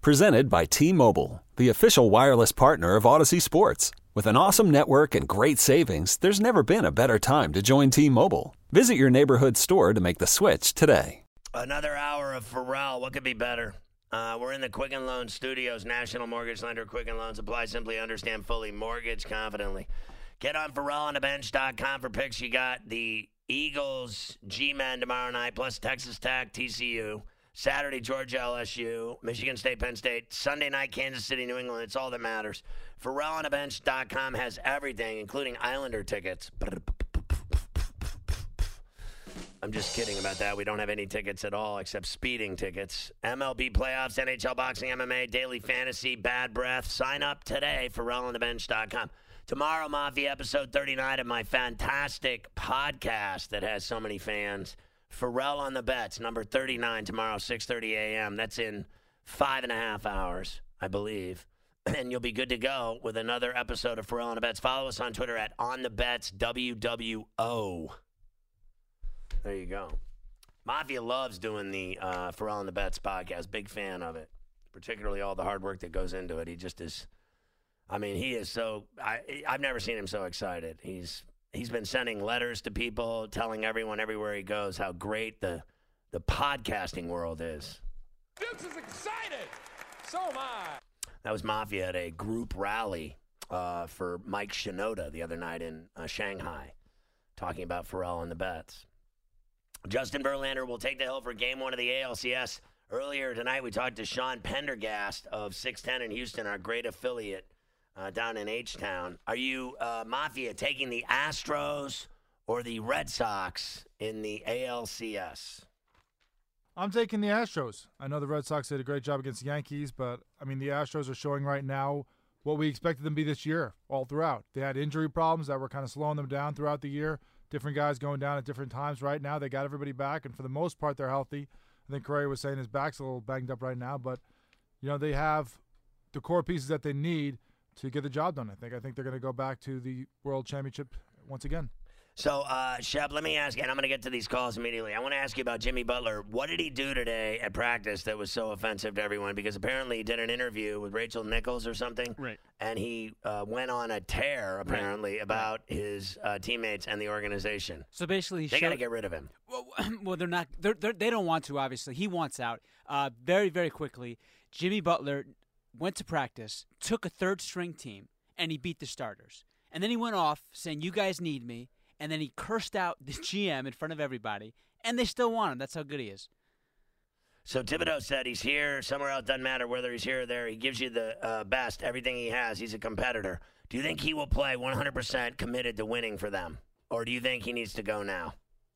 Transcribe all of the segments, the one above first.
Presented by T-Mobile, the official wireless partner of Odyssey Sports. With an awesome network and great savings, there's never been a better time to join T-Mobile. Visit your neighborhood store to make the switch today. Another hour of Pharrell. What could be better? We're in the Quicken Loans Studios. National mortgage lender. Quicken Loans. Apply simply, understand fully, mortgage confidently. Get on PharrellOnTheBench.com for picks. You got the Eagles G-Men tomorrow night, plus Texas Tech, TCU. Saturday, Georgia, LSU. Michigan State, Penn State. Sunday night, Kansas City, New England. It's all that matters. PharrellOnTheBench.com has everything, including Islander tickets. I'm just kidding about that. We don't have any tickets at all except speeding tickets. MLB playoffs, NHL boxing, MMA, daily fantasy, bad breath. Sign up today, PharrellOnTheBench.com. Tomorrow, Mafia, episode 39 of my fantastic podcast that has so many fans. Pharrell on the Bets, number 39, tomorrow, 6:30 a.m. That's in 5.5 hours, I believe. And you'll be good to go with another episode of Pharrell on the Bets. Follow us on Twitter at OnTheBetsWWO. There you go. Mafia loves doing the Pharrell on the Bets podcast. Big fan of it, particularly all the hard work that goes into it. He just is, I mean, he is so, I've never seen him so excited. He's been sending letters to people, telling everyone everywhere he goes how great the podcasting world is. Dukes is excited. So am I. That was Mafia at a group rally for Mike Shinoda the other night in Shanghai, talking about Pharrell on the Bets. Justin Verlander will take the hill for Game 1 of the ALCS. Earlier tonight, we talked to Sean Pendergast of 610 in Houston, our great affiliate down in H-Town. Are you, Mafia, taking the Astros or the Red Sox in the ALCS? I'm taking the Astros. I know the Red Sox did a great job against the Yankees, but, I mean, the Astros are showing right now what we expected them to be this year all throughout. They had injury problems that were kind of slowing them down throughout the year. Different guys going down at different times. Right now, they got everybody back, and for the most part, they're healthy. I think Correa was saying his back's a little banged up right now, but, you know, they have the core pieces that they need to get the job done, I think. I think they're going to go back to the World Championship once again. So, Shep, let me ask you, and I'm going to get to these calls immediately. I want to ask you about Jimmy Butler. What did he do today at practice that was so offensive to everyone? Because apparently he did an interview with Rachel Nichols or something. Right. And he went on a tear, apparently, about his teammates and the organization. So basically, they got to get rid of him. Well, they're not. They don't want to. Obviously, he wants out. Very, very quickly, Jimmy Butler went to practice, took a third-string team, and he beat the starters. And then he went off saying, "You guys need me." And then he cursed out the GM in front of everybody, and they still want him. That's how good he is. So Thibodeau said he's here, somewhere else, doesn't matter whether he's here or there. He gives you the best, everything he has. He's a competitor. Do you think he will play 100% committed to winning for them? Or do you think he needs to go now?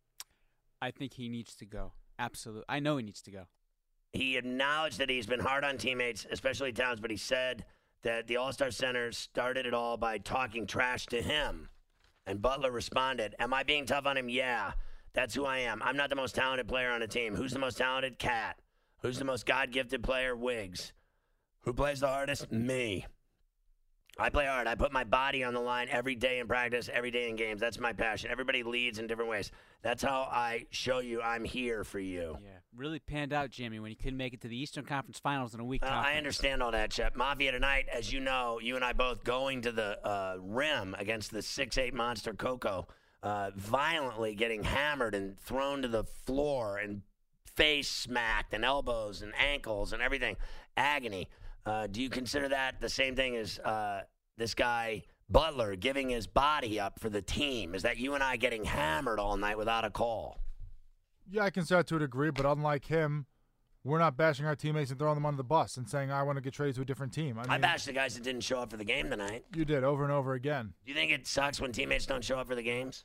I think he needs to go. Absolutely. I know he needs to go. He acknowledged that he's been hard on teammates, especially Towns, but he said that the All-Star Center started it all by talking trash to him. And Butler responded, "Am I being tough on him? Yeah, that's who I am. I'm not the most talented player on the team. Who's the most talented? Cat. Who's the most God-gifted player? Wiggs. Who plays the hardest? Me. I play hard. I put my body on the line every day in practice, every day in games. That's my passion. Everybody leads in different ways. That's how I show you I'm here for you." Yeah, really panned out, Jimmy, when he couldn't make it to the Eastern Conference Finals in a week. I understand all that, Shep. Mafia tonight, as you know, you and I both going to the rim against the 6'8" monster Coco, violently getting hammered and thrown to the floor and face smacked and elbows and ankles and everything. Agony. Do you consider that the same thing as this guy Butler giving his body up for the team? Is that you and I getting hammered all night without a call? Yeah, I consider that to a degree, but unlike him, we're not bashing our teammates and throwing them under the bus and saying, I want to get traded to a different team. I bashed the guys that didn't show up for the game tonight. You did, over and over again. Do you think it sucks when teammates don't show up for the games?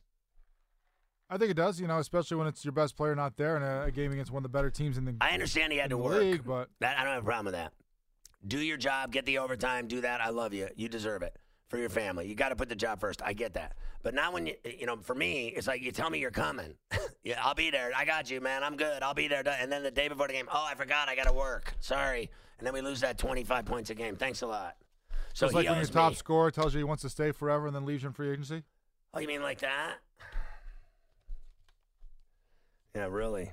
I think it does, especially when it's your best player not there in a game against one of the better teams in the I understand he had to work, league, but I don't have a problem with that. Do your job, get the overtime, do that. I love you. You deserve it for your family. You got to put the job first. I get that. But now when for me, it's like you tell me you're coming. Yeah, I'll be there. I got you, man. I'm good. I'll be there. And then the day before the game, I forgot. I got to work. Sorry. And then we lose that 25 points a game. Thanks a lot. So it's like when your top scorer tells you he wants to stay forever and then leaves you in free agency? Oh, you mean like that? Yeah, really.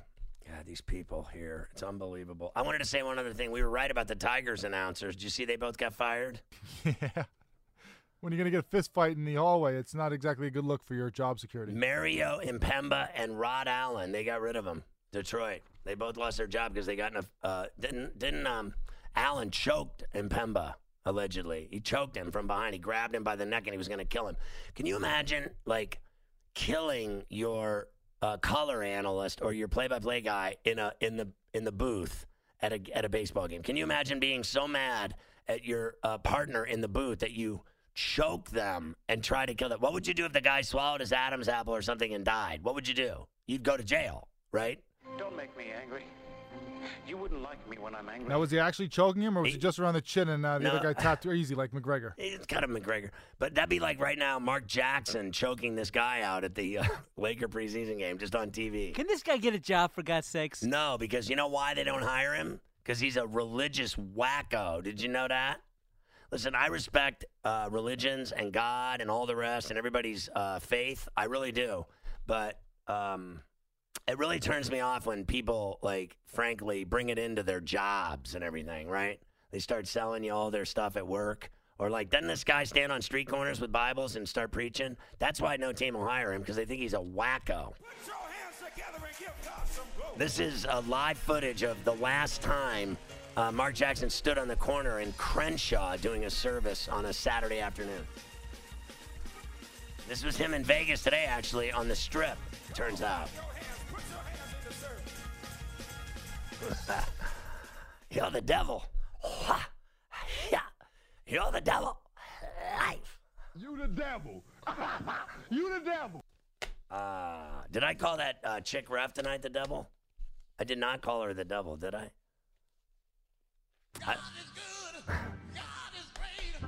God, these people here. It's unbelievable. I wanted to say one other thing. We were right about the Tigers announcers. Did you see they both got fired? Yeah. When you're going to get a fist fight in the hallway, it's not exactly a good look for your job security. Mario Impemba and Rod Allen, they got rid of them. Detroit. They both lost their job because they got enough. Didn't Allen choked Impemba, allegedly. He choked him from behind. He grabbed him by the neck and he was going to kill him. Can you imagine, like, killing your color analyst or your play-by-play guy in the booth at a baseball game? Can you imagine being so mad at your partner in the booth that you choke them and try to kill them? What would you do if the guy swallowed his Adam's apple or something and died? What would you do? You'd go to jail, right? Don't make me angry. You wouldn't like me when I'm angry. Now, was he actually choking him, or was he just around the chin and the No. other guy tapped too easy like McGregor? It's kind of McGregor. But that'd be like right now Mark Jackson choking this guy out at the Laker preseason game just on TV. Can this guy get a job, for God's sakes? No, because you know why they don't hire him? Because he's a religious wacko. Did you know that? Listen, I respect religions and God and all the rest and everybody's faith. I really do. But it really turns me off when people, like, frankly, bring it into their jobs and everything, right? They start selling you all their stuff at work. Or, like, doesn't this guy stand on street corners with Bibles and start preaching? That's why no team will hire him, because they think he's a wacko. This is live footage of the last time Mark Jackson stood on the corner in Crenshaw doing a service on a Saturday afternoon. This was him in Vegas today, actually, on the Strip, it turns out. You're the devil. Yeah. You're the devil. Life. You the devil. You the devil. Did I call that chick ref tonight the devil? I did not call her the devil, did I? God is good. God is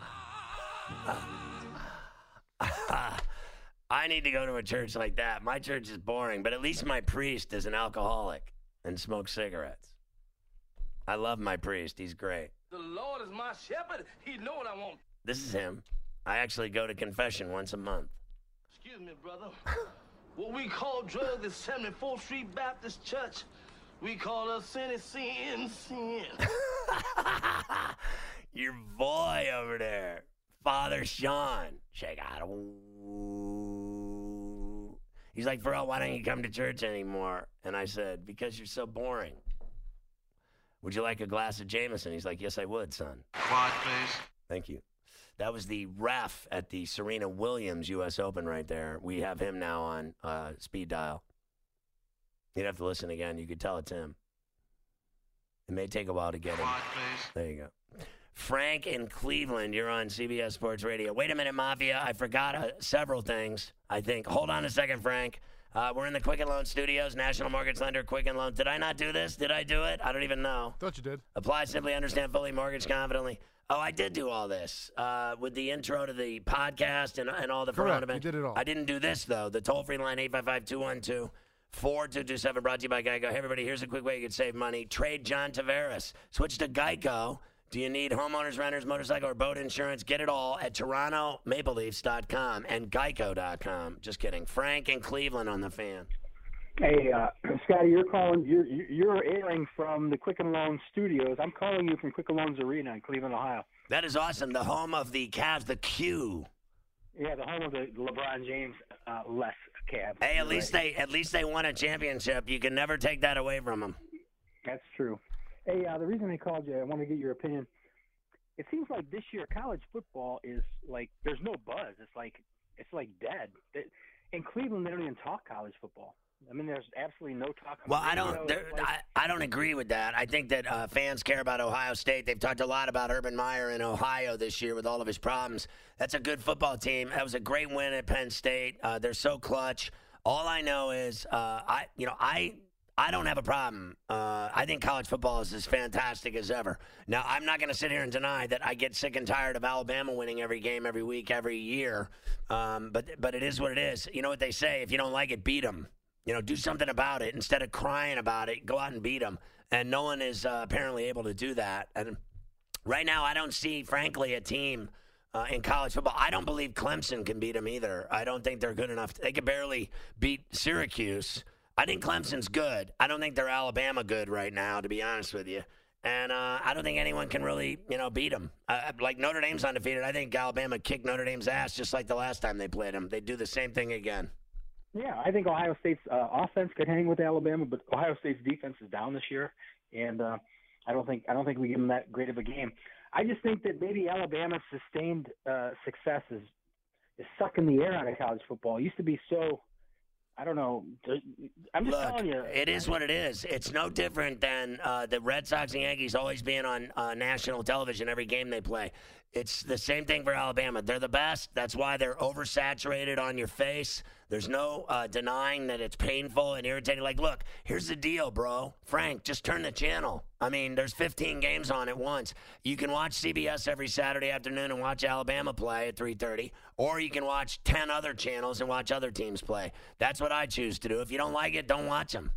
great. I need to go to a church like that. My church is boring, but at least my priest is an alcoholic and smokes cigarettes. I love my priest. He's great. The Lord is my shepherd. He know what I want. This is him. I actually go to confession once a month. Excuse me, brother. What we call drugs is 74th Street Baptist Church. We call us sin. Your boy over there, Father Sean. Check out. He's like, Pharrell, why don't you come to church anymore? And I said, because you're so boring. Would you like a glass of Jameson? He's like, yes, I would, son. Quiet, please. Thank you. That was the ref at the Serena Williams U.S. Open right there. We have him now on speed dial. You'd have to listen again. You could tell it's him. It may take a while to get him. Quiet, please. There you go. Frank in Cleveland, you're on CBS Sports Radio. Wait a minute, Mafia. I forgot several things, I think. Hold on a second, Frank. We're in the Quicken Loan Studios, National Mortgage Lender, Quicken Loan. Did I not do this? Did I do it? I don't even know. Thought you did. Apply simply, understand fully, mortgage confidently. Oh, I did do all this with the intro to the podcast and all the Correct. Verona. You did it all. I didn't do this, though. The toll-free line, 855-212-4227, brought to you by Geico. Hey, everybody, here's a quick way you can save money. Trade John Tavares. Switch to Geico. Do you need homeowners, renters, motorcycle, or boat insurance? Get it all at TorontoMapleLeafs.com and Geico.com. Just kidding. Frank in Cleveland on the Fan. Hey, Scotty, you're calling. You're airing from the Quicken Loans Studios. I'm calling you from Quicken Loans Arena in Cleveland, Ohio. That is awesome. The home of the Cavs, the Q. Yeah, the home of the LeBron James less Cavs. Hey, at least they won a championship. You can never take that away from them. That's true. Hey, the reason I called you, I want to get your opinion. It seems like this year college football is like there's no buzz. It's like dead. In Cleveland, they don't even talk college football. I mean, there's absolutely no talk. Well, I don't agree with that. I think that fans care about Ohio State. They've talked a lot about Urban Meyer in Ohio this year with all of his problems. That's a good football team. That was a great win at Penn State. They're so clutch. All I know is I don't have a problem. I think college football is as fantastic as ever. Now, I'm not going to sit here and deny that I get sick and tired of Alabama winning every game, every week, every year. But it is what it is. You know what they say? If you don't like it, beat them. Do something about it. Instead of crying about it, go out and beat them. And no one is apparently able to do that. And right now, I don't see, frankly, a team in college football. I don't believe Clemson can beat them either. I don't think they're good enough. They could barely beat Syracuse. I think Clemson's good. I don't think they're Alabama good right now, to be honest with you. And I don't think anyone can really, beat them. Like Notre Dame's undefeated. I think Alabama kicked Notre Dame's ass just like the last time they played them. They do the same thing again. Yeah, I think Ohio State's offense could hang with Alabama, but Ohio State's defense is down this year, and I don't think we give them that great of a game. I just think that maybe Alabama's sustained success is sucking the air out of college football. It used to be so. I don't know. I'm just telling you. It is what it is. It's no different than the Red Sox and Yankees always being on national television every game they play. It's the same thing for Alabama. They're the best. That's why they're oversaturated on your face. There's no denying that it's painful and irritating. Like, look, here's the deal, bro. Frank, just turn the channel. I mean, there's 15 games on at once. You can watch CBS every Saturday afternoon and watch Alabama play at 3:30, or you can watch 10 other channels and watch other teams play. That's what I choose to do. If you don't like it, don't watch them.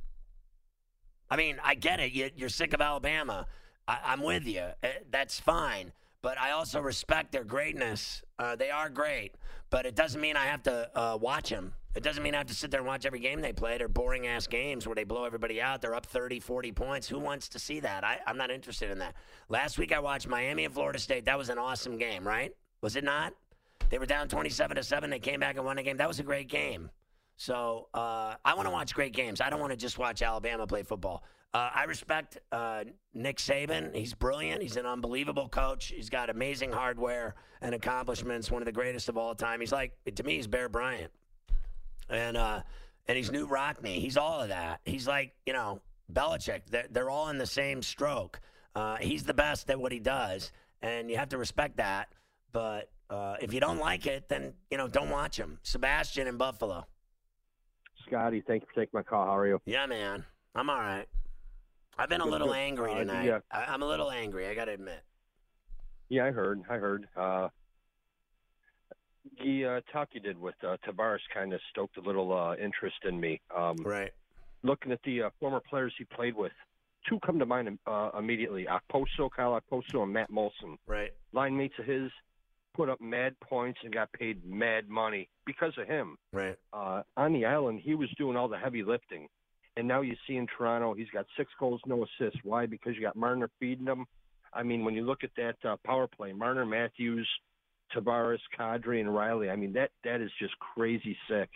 I mean, I get it. You're sick of Alabama. I'm with you. That's fine. But I also respect their greatness. They are great. But it doesn't mean I have to watch them. It doesn't mean I have to sit there and watch every game they play. They're boring-ass games where they blow everybody out. They're up 30, 40 points. Who wants to see that? I'm not interested in that. Last week I watched Miami and Florida State. That was an awesome game, right? Was it not? They were down 27-7. They came back and won the game. That was a great game. So I want to watch great games. I don't want to just watch Alabama play football. I respect Nick Saban. He's brilliant. He's an unbelievable coach. He's got amazing hardware and accomplishments, one of the greatest of all time. He's like, to me, he's Bear Bryant. And he's Knute Rockne. He's all of that. He's like, Belichick. They're all in the same stroke. He's the best at what he does, and you have to respect that. But if you don't like it, then, don't watch him. Sebastian in Buffalo. Scotty, thank you for taking my call. How are you? Yeah, man. I'm all right. I've been a little angry tonight. Yeah. I'm a little angry, I got to admit. Yeah, I heard. The talk you did with Tavares kind of stoked a little interest in me. Right. Looking at the former players he played with, two come to mind immediately. Kyle Okposo and Matt Molson. Right. Line mates of his put up mad points and got paid mad money because of him. Right. On the island, he was doing all the heavy lifting. And now you see in Toronto, he's got 6 goals, no assists. Why? Because you got Marner feeding him. I mean, when you look at that power play, Marner, Matthews, Tavares, Kadri, and Riley, I mean, that is just crazy sick.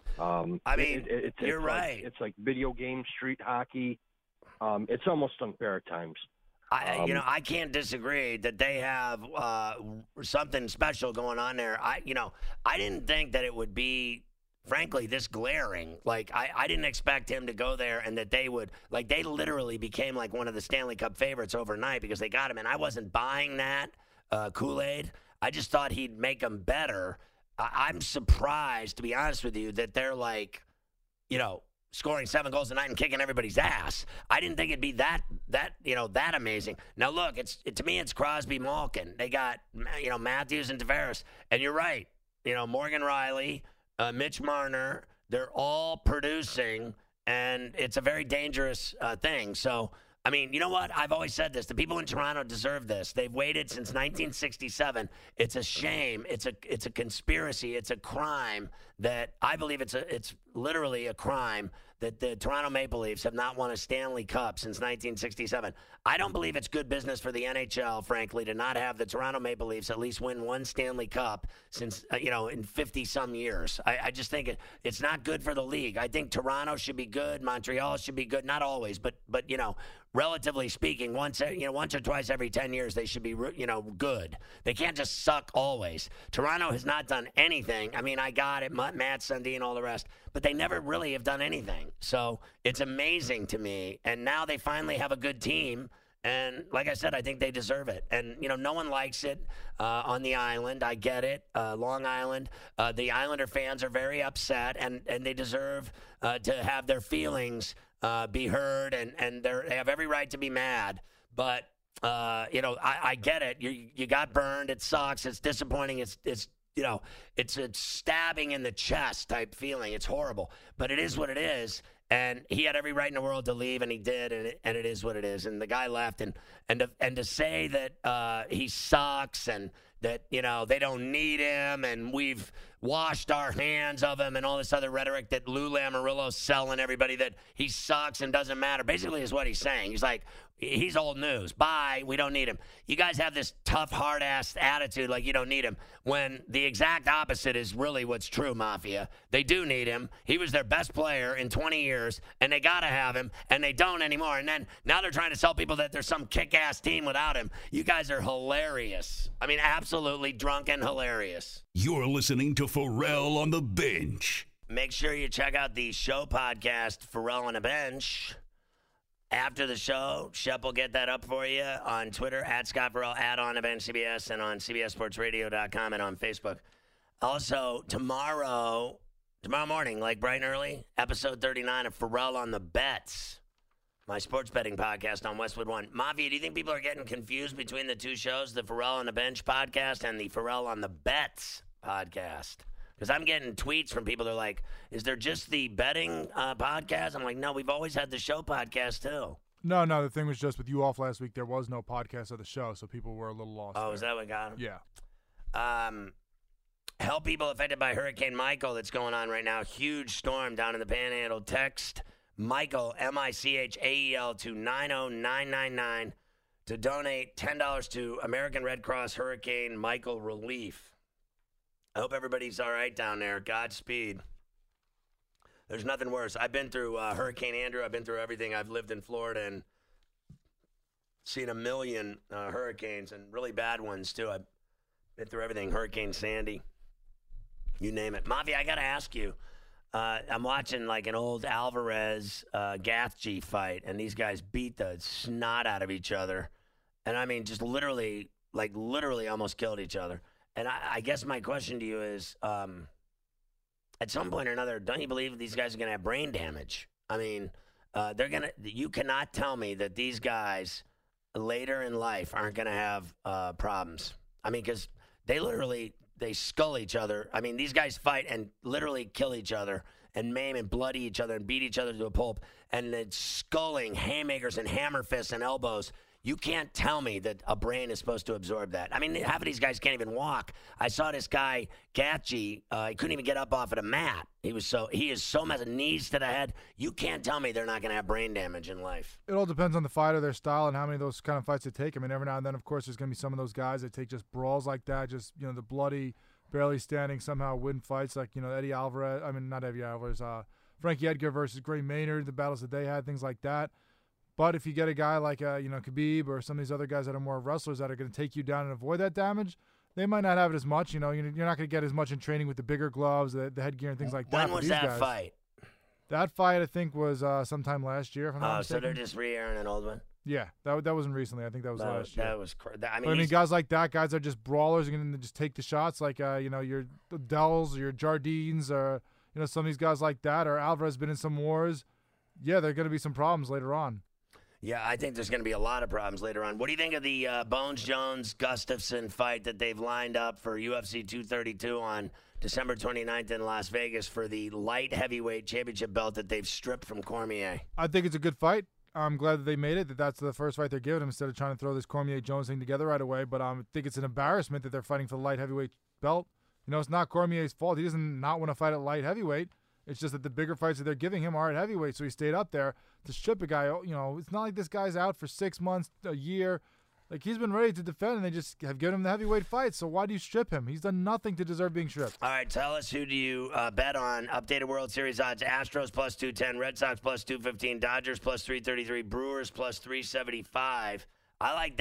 You're right. It's like video game, street hockey. It's almost unfair at times. I can't disagree that they have something special going on there. I didn't think that it would be, frankly, this glaring. Like, I didn't expect him to go there and that they would, like, they literally became like one of the Stanley Cup favorites overnight because they got him. And I wasn't buying that Kool-Aid. I just thought he'd make them better. I'm surprised, to be honest with you, that they're like, scoring 7 goals a night and kicking everybody's ass. I didn't think it'd be that amazing. Now, look, to me, it's Crosby, Malkin. They got, Matthews and Tavares. And you're right. Morgan Riley, Mitch Marner, they're all producing, and it's a very dangerous thing. So, I mean, you know what? I've always said this. The people in Toronto deserve this. They've waited since 1967. It's a shame. It's a conspiracy. It's a crime that I believe it's literally a crime that the Toronto Maple Leafs have not won a Stanley Cup since 1967. I don't believe it's good business for the NHL, frankly, to not have the Toronto Maple Leafs at least win one Stanley Cup since, in 50-some years. I just think it's not good for the league. I think Toronto should be good. Montreal should be good. Not always, but relatively speaking, once or twice every 10 years, they should be, good. They can't just suck always. Toronto has not done anything. I mean, I got it, Matt Sundin, all the rest, but they never really have done anything. So it's amazing to me. And now they finally have a good team. And like I said, I think they deserve it. And, no one likes it on the island. I get it. Long Island. The Islander fans are very upset, and they deserve to have their feelings be heard, and they have every right to be mad. But, I get it. You got burned. It sucks. It's disappointing. It's a stabbing in the chest type feeling. It's horrible. But it is what it is. And he had every right in the world to leave, and he did, and it is what it is. And the guy left, and to say that he sucks and that, they don't need him and we've washed our hands of him and all this other rhetoric that Lou Lamoriello's selling everybody, that he sucks and doesn't matter, basically is what he's saying. He's like, he's old news. Bye. We don't need him. You guys have this tough, hard-ass attitude like you don't need him, when the exact opposite is really what's true, Mafia. They do need him. He was their best player in 20 years, and they got to have him, and they don't anymore. And then now they're trying to sell people that there's some kick-ass team without him. You guys are hilarious. I mean, absolutely drunk and hilarious. You're listening to Pharrell on the Bench. Make sure you check out the show podcast, Pharrell on the Bench. After the show, Shep will get that up for you on Twitter, at Scott Farrell, at On the Bench CBS, and on CBSSportsRadio.com and on Facebook. Also, tomorrow morning, like bright and early, episode 39 of Pharrell on the Bets, my sports betting podcast on Westwood One. Mafia, do you think people are getting confused between the two shows, the Pharrell on the Bench podcast and the Pharrell on the Bets podcast? Because I'm getting tweets from people that are like, is there just the betting podcast? I'm like, no, we've always had the show podcast, too. No, the thing was just with you off last week, there was no podcast of the show, so people were a little lost. Oh, there. Is that what got them? Yeah. Help people affected by Hurricane Michael that's going on right now. Huge storm down in the Panhandle. Text Michael, Michael, to 90999 to donate $10 to American Red Cross Hurricane Michael Relief. I hope everybody's all right down there. Godspeed. There's nothing worse. I've been through Hurricane Andrew. I've been through everything. I've lived in Florida and seen a million hurricanes, and really bad ones, too. I've been through everything. Hurricane Sandy. You name it. Mafia, I got to ask you. I'm watching like an old Alvarez Gaethje fight, and these guys beat the snot out of each other. And I mean, just literally almost killed each other. And I guess my question to you is, at some point or another, don't you believe these guys are going to have brain damage? I mean, you cannot tell me that these guys later in life aren't going to have problems. I mean, because they skull each other. I mean, these guys fight and literally kill each other and maim and bloody each other and beat each other to a pulp. And it's sculling, haymakers and hammer fists and elbows. You can't tell me that a brain is supposed to absorb that. I mean, half of these guys can't even walk. I saw this guy, Gaethje, he couldn't even get up off of the mat. He is so messed, knees to the head. You can't tell me they're not going to have brain damage in life. It all depends on the fighter, their style, and how many of those kind of fights they take. I mean, every now and then, of course, there's going to be some of those guys that take just brawls like that, just, the bloody, barely standing, somehow win fights like, Eddie Alvarez. I mean, not Eddie Alvarez, Frankie Edgar versus Gray Maynard, the battles that they had, things like that. But if you get a guy like, Khabib or some of these other guys that are more wrestlers that are going to take you down and avoid that damage, they might not have it as much. You're not going to get as much in training with the bigger gloves, the headgear, and things like that. When was that fight? That fight, I think, was sometime last year. If I'm not mistaken. So they're just re-airing an old one? Yeah, that wasn't recently. I think that was last year. That was crazy. I mean, guys like that, guys are just brawlers and going to just take the shots, like your Dells or your Jardines or some of these guys like that. Or Alvarez been in some wars. Yeah, there are going to be some problems later on. Yeah, I think there's going to be a lot of problems later on. What do you think of the Bones Jones-Gustafson fight that they've lined up for UFC 232 on December 29th in Las Vegas for the light heavyweight championship belt that they've stripped from Cormier? I think it's a good fight. I'm glad that they made it, that's the first fight they're giving him instead of trying to throw this Cormier-Jones thing together right away. But I think it's an embarrassment that they're fighting for the light heavyweight belt. It's not Cormier's fault. He doesn't not want to fight at light heavyweight. It's just that the bigger fights that they're giving him are at heavyweight, so he stayed up there. To strip a guy, it's not like this guy's out for 6 months, a year. Like, he's been ready to defend, and they just have given him the heavyweight fight. So why do you strip him? He's done nothing to deserve being stripped. All right, tell us, who do you bet on? Updated World Series odds: Astros plus 210, Red Sox plus 215, Dodgers plus 333, Brewers plus 375. I like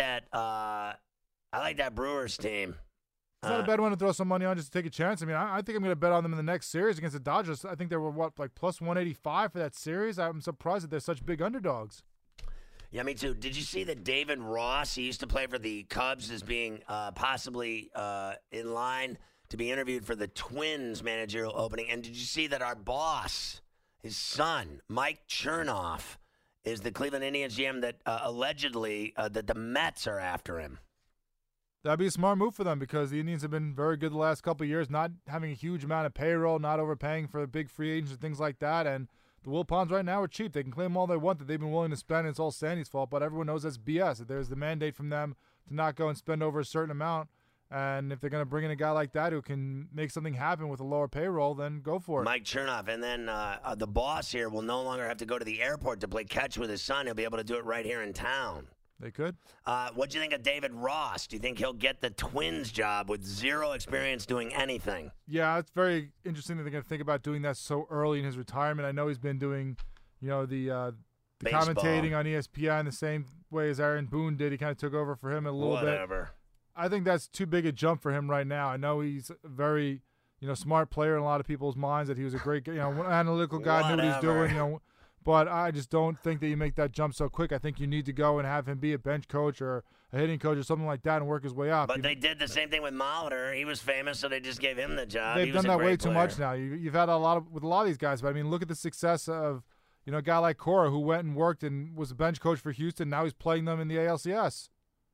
that Brewers team. It's not a bad one to throw some money on just to take a chance. I mean, I think I'm going to bet on them in the next series against the Dodgers. I think they were, plus 185 for that series? I'm surprised that they're such big underdogs. Yeah, me too. Did you see that David Ross, he used to play for the Cubs, is being possibly in line to be interviewed for the Twins managerial opening? And did you see that our boss, his son, Mike Chernoff, is the Cleveland Indians GM that allegedly that the Mets are after him? That'd be a smart move for them because the Indians have been very good the last couple of years, not having a huge amount of payroll, not overpaying for big free agents and things like that. And the Wilpons right now are cheap. They can claim all they want that they've been willing to spend, and it's all Sandy's fault, but everyone knows that's BS. That there's the mandate from them to not go and spend over a certain amount. And if they're going to bring in a guy like that who can make something happen with a lower payroll, then go for it. Mike Chernoff. And then the boss here will no longer have to go to the airport to play catch with his son. He'll be able to do it right here in town. They could. What do you think of David Ross? Do you think he'll get the Twins job with zero experience doing anything? Yeah, it's very interesting that they're going to think about doing that so early in his retirement. I know he's been doing, the commentating on ESPN the same way as Aaron Boone did. He kind of took over for him a little bit. I think that's too big a jump for him right now. I know he's a very, smart player in a lot of people's minds, that he was a great, analytical guy, knew what he was doing, But I just don't think that you make that jump so quick. I think you need to go and have him be a bench coach or a hitting coach or something like that and work his way up. But they did the same thing with Molitor. He was famous, so they just gave him the job. They've done that way too much now. You've had with a lot of these guys. But, look at the success of, a guy like Cora who went and worked and was a bench coach for Houston. Now he's playing them in the ALCS.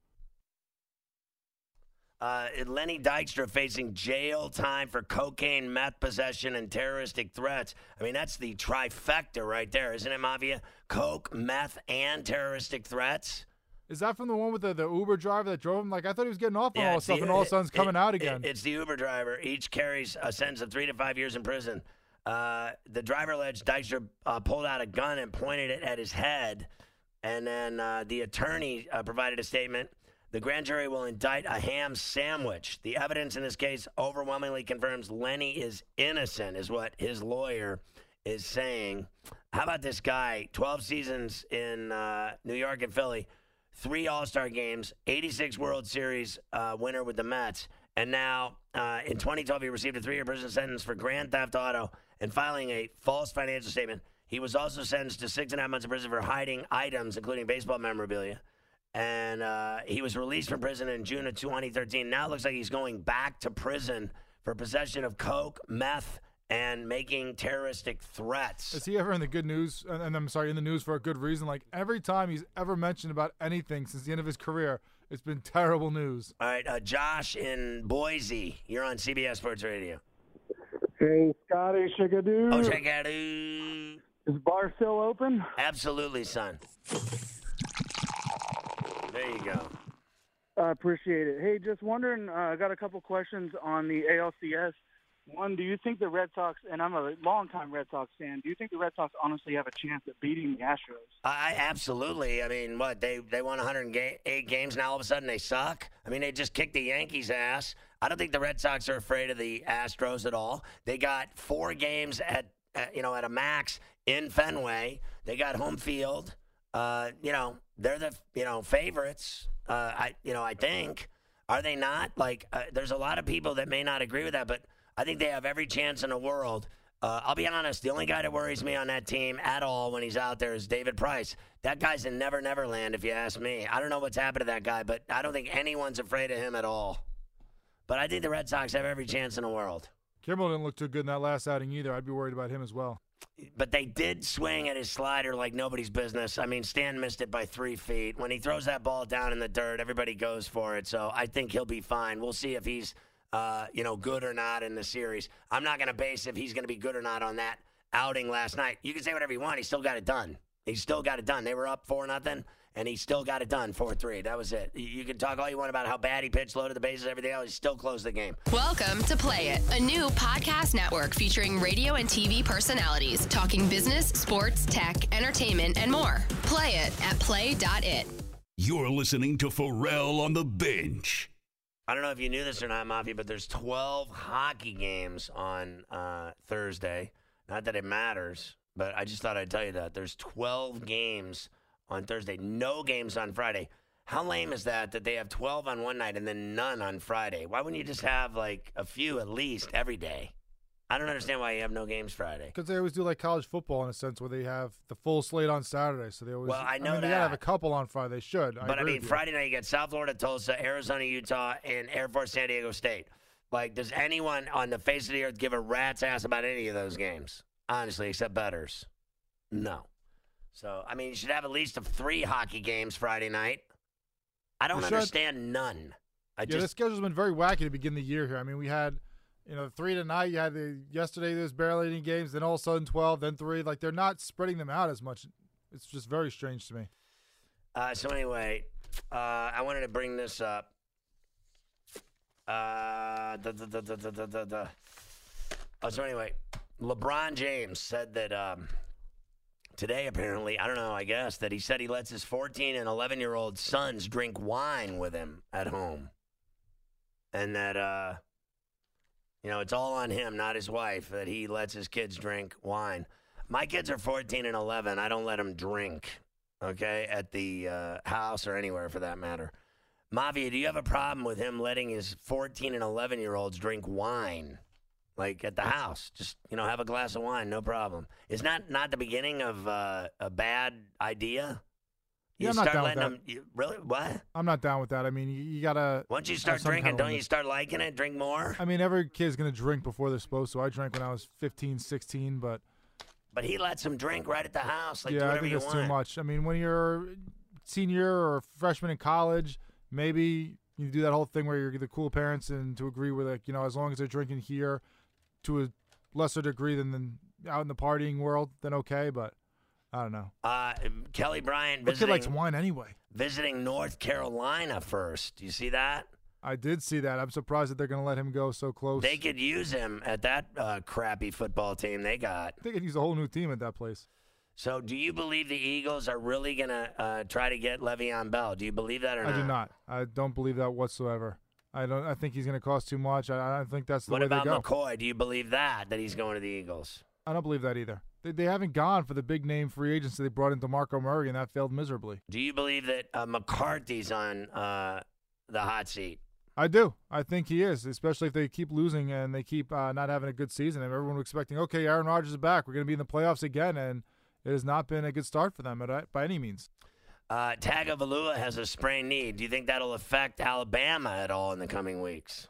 Lenny Dykstra facing jail time for cocaine, meth possession, and terroristic threats. That's the trifecta right there, isn't it, Mafia? Coke, meth, and terroristic threats. Is that from the one with the Uber driver that drove him? I thought he was getting off on all this stuff, and all of a sudden it's coming out again. It's the Uber driver. Each carries a sentence of 3 to 5 years in prison. The driver alleged Dykstra pulled out a gun and pointed it at his head, and then the attorney provided a statement. The grand jury will indict a ham sandwich. The evidence in this case overwhelmingly confirms Lenny is innocent, is what his lawyer is saying. How about this guy? 12 seasons in New York and Philly, 3 All-Star games, 86 World Series winner with the Mets. And now, in 2012, he received a 3-year prison sentence for grand theft auto and filing a false financial statement. He was also sentenced to 6.5 months in prison for hiding items, including baseball memorabilia. And he was released from prison in June of 2013. Now it looks like he's going back to prison for possession of coke, meth, and making terroristic threats. Is he ever in the good news? And I'm sorry, in the news for a good reason. Every time he's ever mentioned about anything since the end of his career, it's been terrible news. All right, Josh in Boise. You're on CBS Sports Radio. Hey, Scotty Chickadoo. Oh, Chickadoo. Is bar still open? Absolutely, son. There you go. I appreciate it. Hey, just wondering, I got a couple questions on the ALCS. One, do you think the Red Sox, and I'm a longtime Red Sox fan, do you think the Red Sox honestly have a chance at beating the Astros? I absolutely. What, they won 108 games, now all of a sudden they suck? They just kicked the Yankees' ass. I don't think the Red Sox are afraid of the Astros at all. They got 4 games at a max in Fenway. They got home field. They're the favorites. I think. Are they not? There's a lot of people that may not agree with that, but I think they have every chance in the world. I'll be honest, the only guy that worries me on that team at all when he's out there is David Price. That guy's in Never Never Land, if you ask me. I don't know what's happened to that guy, but I don't think anyone's afraid of him at all. But I think the Red Sox have every chance in the world. Kimbrel didn't look too good in that last outing either. I'd be worried about him as well. But they did swing at his slider like nobody's business. Stan missed it by 3 feet. When he throws that ball down in the dirt, everybody goes for it. So I think he'll be fine. We'll see if he's, good or not in the series. I'm not going to base if he's going to be good or not on that outing last night. You can say whatever you want. He still got it done. They were up 4-0, and he still got it done 4-3. That was it. You can talk all you want about how bad he pitched, loaded the bases, everything else. He still closed the game. Welcome to Play It, a new podcast network featuring radio and TV personalities talking business, sports, tech, entertainment, and more. Play it at play.it. You're listening to Pharrell on the Bench. I don't know if you knew this or not, Mafia, but there's 12 hockey games on Thursday. Not that it matters, but I just thought I'd tell you that. There's 12 games on Thursday, no games on Friday. How lame is that they have 12 on one night and then none on Friday? Why wouldn't you just have a few at least every day? I don't understand why you have no games Friday. Because they always do college football in a sense where they have the full slate on Saturday. So they always. Well, I know that. They gotta have a couple on Friday. They should. But Friday night you get South Florida, Tulsa, Arizona, Utah, and Air Force San Diego State. Does anyone on the face of the earth give a rat's ass about any of those games? Honestly, except bettors. No. So, you should have at least 3 hockey games Friday night. I don't understand none. The schedule's been very wacky to begin the year here. We had, 3 tonight. You had yesterday there's barely any games. Then all of a sudden 12, then 3. They're not spreading them out as much. It's just very strange to me. So anyway, I wanted to bring this up. So anyway, LeBron James said that today, apparently, I don't know, I guess, that he said he lets his 14 and 11-year-old sons drink wine with him at home. And that, it's all on him, not his wife, that he lets his kids drink wine. My kids are 14 and 11. I don't let them drink, okay, at the house or anywhere for that matter. Mafia, do you have a problem with him letting his 14 and 11-year-olds drink wine, like at the house? Just, have a glass of wine, no problem. Is not the beginning of a bad idea? Yeah, I'm not down with that. Really? What? I'm not down with that. I mean, you got to... Once you start drinking, don't you start liking it? Drink more? I mean, every kid's going to drink before they're supposed to. I drank when I was 15, 16, but... But he lets them drink right at the house. Like, yeah, I think that's too much. I mean, when you're senior or freshman in college, maybe you do that whole thing where you're the cool parents and to agree with, like, as long as they're drinking here to a lesser degree than out in the partying world, then okay, but I don't know. Kelly Bryant visiting... What kid likes wine anyway? Visiting North Carolina first. Do you see that? I did see that. I'm surprised that they're going to let him go so close. They could use him at that crappy football team they got. They could use a whole new team at that place. So do you believe the Eagles are really going to try to get Le'Veon Bell? Do you believe that or not? I do not. I don't believe that whatsoever. I think he's going to cost too much. I don't think that's the way they go. What about McCoy? Do you believe that he's going to the Eagles? I don't believe that either. They haven't gone for the big-name free agents that they brought in DeMarco Murray, and that failed miserably. Do you believe that McCarthy's on the hot seat? I do. I think he is, especially if they keep losing and they keep not having a good season. And everyone was expecting, okay, Aaron Rodgers is back. We're going to be in the playoffs again, and it has not been a good start for them by any means. Tagovailoa has a sprained knee. Do you think that'll affect Alabama at all in the coming weeks?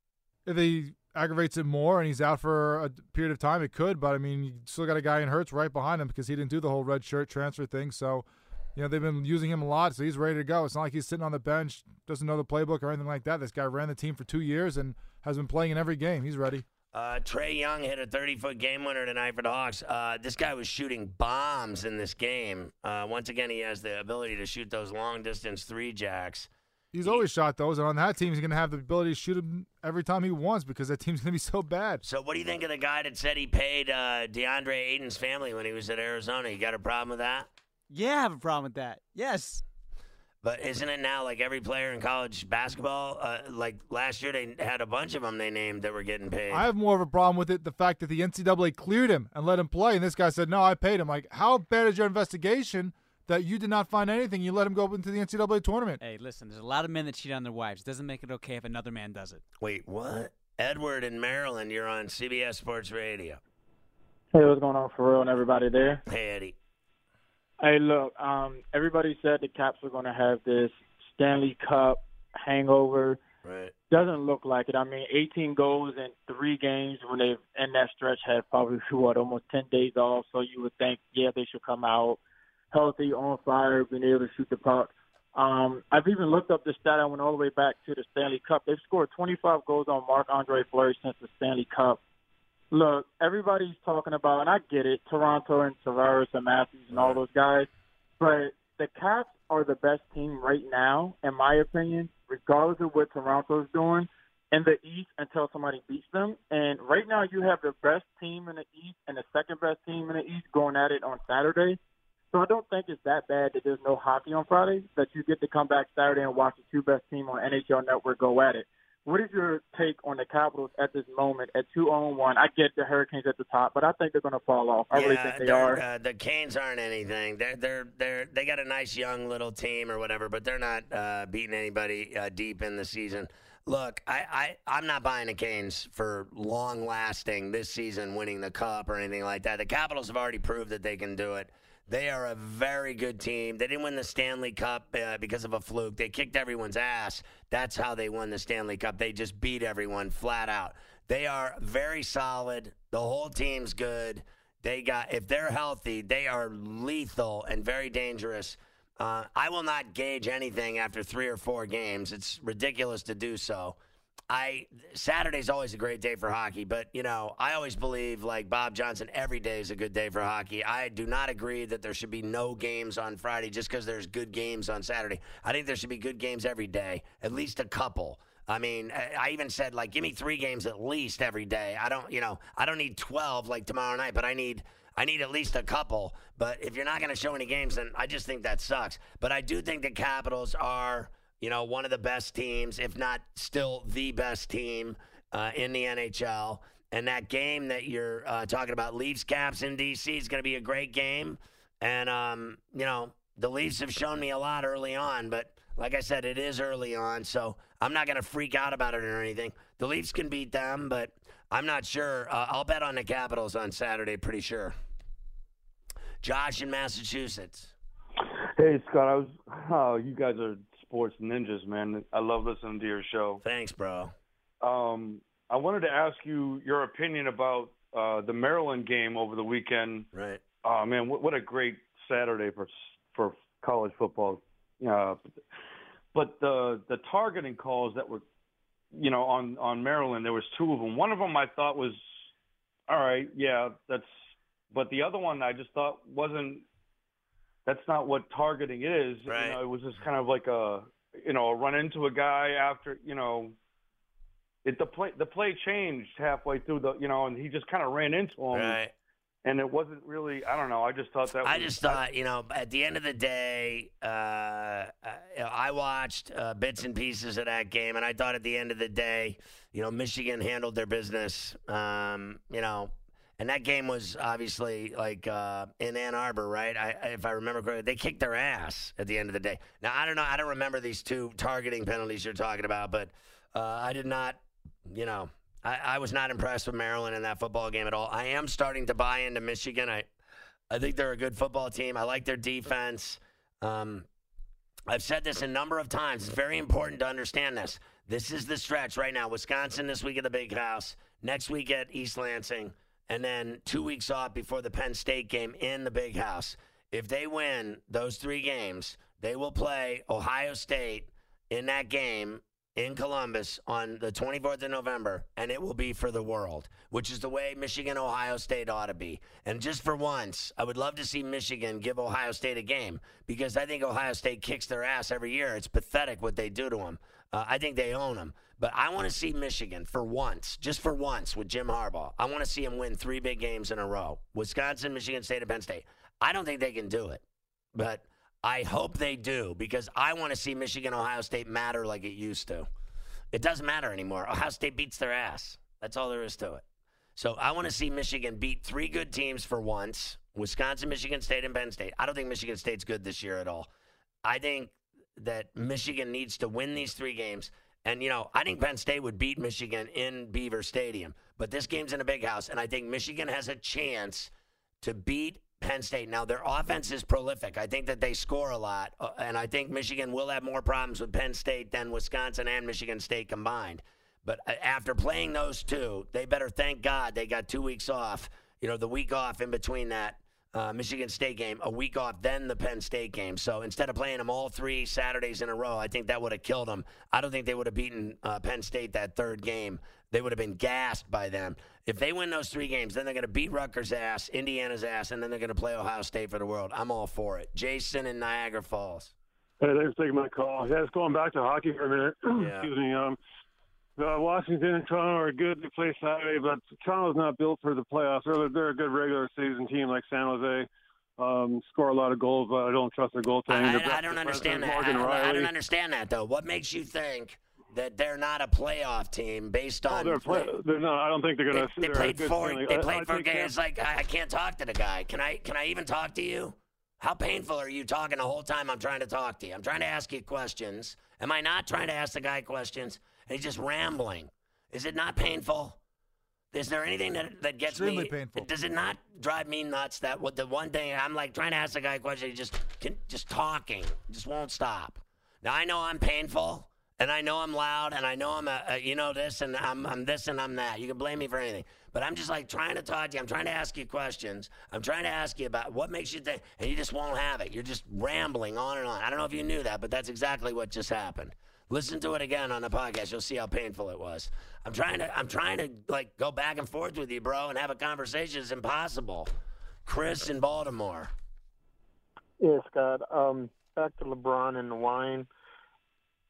If he aggravates it more and he's out for a period of time, it could. But, I mean, you still got a guy in Hurts right behind him because he didn't do the whole red shirt transfer thing. So, they've been using him a lot, so he's ready to go. It's not like he's sitting on the bench, doesn't know the playbook or anything like that. This guy ran the team for 2 years and has been playing in every game. He's ready. Trae Young hit a 30-foot game winner tonight for the Hawks. This guy was shooting bombs in this game. Once again, he has the ability to shoot those long-distance three-jacks. He's always shot those, and on that team, he's going to have the ability to shoot them every time he wants because that team's going to be so bad. So what do you think of the guy that said he paid DeAndre Ayton's family when he was at Arizona? You got a problem with that? Yeah, I have a problem with that. Yes. But isn't it now like every player in college basketball? Like last year, they had a bunch of them they named that were getting paid. I have more of a problem with it, the fact that the NCAA cleared him and let him play, and this guy said, no, I paid him. Like, how bad is your investigation that you did not find anything? You let him go into the NCAA tournament. Hey, listen, there's a lot of men that cheat on their wives. It doesn't make it okay if another man does it. Wait, what? Edward in Maryland, you're on CBS Sports Radio. Hey, what's going on for real and everybody there? Hey, Eddie. Hey, look, everybody said the Caps were going to have this Stanley Cup hangover. Right. Doesn't look like it. I mean, 18 goals in 3 games when they've, in that stretch, had probably, almost 10 days off. So you would think, yeah, they should come out healthy, on fire, being able to shoot the puck. I've even looked up the stat. I went all the way back to the Stanley Cup. They've scored 25 goals on Marc-Andre Fleury since the Stanley Cup. Look, everybody's talking about, and I get it, Toronto and Tavares and Matthews and all those guys, but the Caps are the best team right now, in my opinion, regardless of what Toronto's doing in the East until somebody beats them. And right now you have the best team in the East and the second-best team in the East going at it on Saturday. So I don't think it's that bad that there's no hockey on Friday, that you get to come back Saturday and watch the 2 best team on NHL Network go at it. What is your take on the Capitals at this moment at 2-1? I get the Hurricanes at the top, but I think they're going to fall off. I really think they are. The Canes aren't anything. They got a nice young little team or whatever, but they're not beating anybody deep in the season. Look, I'm not buying the Canes for long-lasting this season, winning the Cup or anything like that. The Capitals have already proved that they can do it. They are a very good team. They didn't win the Stanley Cup because of a fluke. They kicked everyone's ass. That's how they won the Stanley Cup. They just beat everyone flat out. They are very solid. The whole team's good. If they're healthy, they are lethal and very dangerous. I will not gauge anything after 3 or 4 games. It's ridiculous to do so. Saturday's always a great day for hockey, but, I always believe, like Bob Johnson, every day is a good day for hockey. I do not agree that there should be no games on Friday just because there's good games on Saturday. I think there should be good games every day, at least a couple. I mean, I even said, like, give me 3 games at least every day. I don't need 12 like tomorrow night, but I need at least a couple. But if you're not going to show any games, then I just think that sucks. But I do think the Capitals are, one of the best teams, if not still the best team in the NHL. And that game that you're talking about, Leafs Caps in D.C., is going to be a great game. And, the Leafs have shown me a lot early on, but like I said, it is early on, so I'm not going to freak out about it or anything. The Leafs can beat them, but I'm not sure. I'll bet on the Capitals on Saturday, pretty sure. Josh in Massachusetts. Hey, Scott. You guys are sports ninjas, man. I love listening to your show. Thanks, bro. I wanted to ask you your opinion about the Maryland game over the weekend. Right. Oh, man, what a great Saturday for college football. But the targeting calls that were, on Maryland, there was 2 of them. One of them I thought was, all right, yeah, but the other one I just thought that's not what targeting is. Right. It was just kind of like a run into a guy after, the play changed halfway through and he just kind of ran into him. Right. And it wasn't really, I don't know, I just thought at the end of the day, I watched bits and pieces of that game, and I thought at the end of the day, Michigan handled their business, and that game was obviously like in Ann Arbor, right? If I remember correctly, they kicked their ass at the end of the day. Now, I don't know, I don't remember these 2 targeting penalties you're talking about, but I did not, I was not impressed with Maryland in that football game at all. I am starting to buy into Michigan. I think they're a good football team. I like their defense. I've said this a number of times. It's very important to understand this. This is the stretch right now. Wisconsin this week at the Big House, next week at East Lansing, and then 2 weeks off before the Penn State game in the Big House. If they win those 3 games, they will play Ohio State in that game in Columbus on the 24th of November, and it will be for the world, which is the way Michigan-Ohio State ought to be. And just for once, I would love to see Michigan give Ohio State a game because I think Ohio State kicks their ass every year. It's pathetic what they do to them. I think they own them. But I want to see Michigan for once, just for once with Jim Harbaugh. I want to see him win 3 big games in a row. Wisconsin, Michigan State, and Penn State. I don't think they can do it, but I hope they do because I want to see Michigan-Ohio State matter like it used to. It doesn't matter anymore. Ohio State beats their ass. That's all there is to it. So I want to see Michigan beat 3 good teams for once, Wisconsin, Michigan State, and Penn State. I don't think Michigan State's good this year at all. I think that Michigan needs to win these 3 games. And, I think Penn State would beat Michigan in Beaver Stadium. But this game's in a Big House, and I think Michigan has a chance to beat Penn State. Now, their offense is prolific. I think that they score a lot, and I think Michigan will have more problems with Penn State than Wisconsin and Michigan State combined. But after playing those 2, they better thank God they got 2 weeks off, the week off in between that Michigan State game, a week off, then the Penn State game. So instead of playing them all 3 Saturdays in a row, I think that would have killed them. I don't think they would have beaten Penn State that 3rd game. They would have been gassed by them. If they win those 3 games, then they're going to beat Rutgers' ass, Indiana's ass, and then they're going to play Ohio State for the world. I'm all for it. Jason in Niagara Falls. Hey, thanks for taking my call. Yeah, it's going back to hockey for a minute. Yeah. Excuse me. Washington and Toronto are good. They play Saturday, but Toronto's not built for the playoffs. They're a good regular season team like San Jose. Score a lot of goals, but I don't trust their goaltending. I don't understand that. I don't understand that, though. What makes you think that they're not a playoff team based on? They're not. I don't think they're going to. They played 4 games. Like, I can't talk to the guy. Can I even talk to you? How painful are you talking the whole time I'm trying to talk to you? I'm trying to ask you questions. Am I not trying to ask the guy questions? And he's just rambling. Is it not painful? Is there anything that gets Extremely me? Painful. Does it not drive me nuts that the one thing I'm like trying to ask the guy a question, he just talking, just won't stop. Now I know I'm painful, and I know I'm loud, and I know I'm this, and I'm this, and I'm that. You can blame me for anything, but I'm just like trying to talk to you. I'm trying to ask you questions. I'm trying to ask you about what makes you think, and you just won't have it. You're just rambling on and on. I don't know if you knew that, but that's exactly what just happened. Listen to it again on the podcast. You'll see how painful it was. I'm trying to like go back and forth with you, bro, and have a conversation. It's impossible. Chris in Baltimore. Yeah, Scott. Back to LeBron and the wine.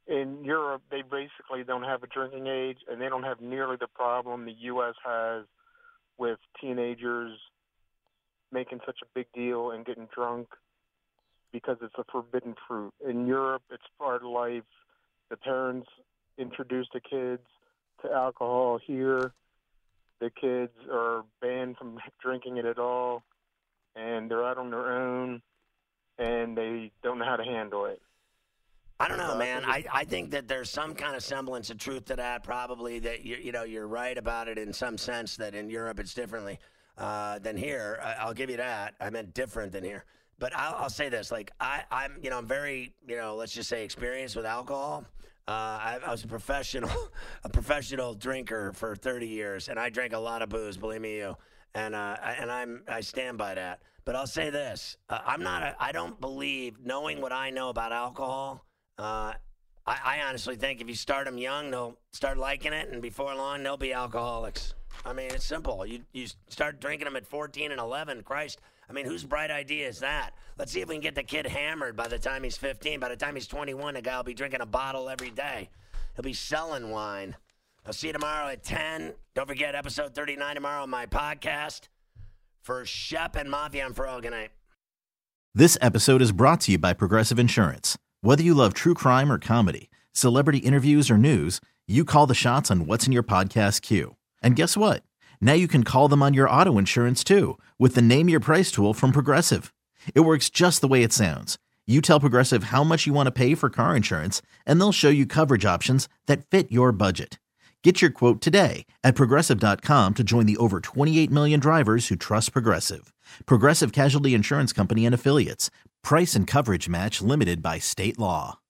in Europe, they basically don't have a drinking age, and they don't have nearly the problem the U.S. has with teenagers making such a big deal and getting drunk because it's a forbidden fruit. In Europe, it's part of life. The parents introduce the kids to alcohol. Here, the kids are banned from drinking it at all, and they're out on their own, and they don't know how to handle it. I don't know, man. I think that there's some kind of semblance of truth to that. Probably that you're right about it in some sense. That in Europe it's differently than here. I'll give you that. I meant different than here. But I'll say this: like I'm very let's just say experienced with alcohol. I was a professional drinker for 30 years, and I drank a lot of booze. Believe me, and I stand by that. But I'll say this: I don't believe, knowing what I know about alcohol. I honestly think if you start them young, they'll start liking it, and before long, they'll be alcoholics. I mean, it's simple. You start drinking them at 14 and 11. Christ, I mean, whose bright idea is that? Let's see if we can get the kid hammered by the time he's 15. By the time he's 21, the guy will be drinking a bottle every day. He'll be selling wine. I'll see you tomorrow at 10. Don't forget, episode 39 tomorrow on my podcast. For Shep and Mafia, I'm Ferrall. Good night. This episode is brought to you by Progressive Insurance. Whether you love true crime or comedy, celebrity interviews or news, you call the shots on what's in your podcast queue. And guess what? Now you can call them on your auto insurance too with the Name Your Price tool from Progressive. It works just the way it sounds. You tell Progressive how much you want to pay for car insurance, and they'll show you coverage options that fit your budget. Get your quote today at Progressive.com to join the over 28 million drivers who trust Progressive. Progressive Casualty Insurance Company and Affiliates. Price and coverage match limited by state law.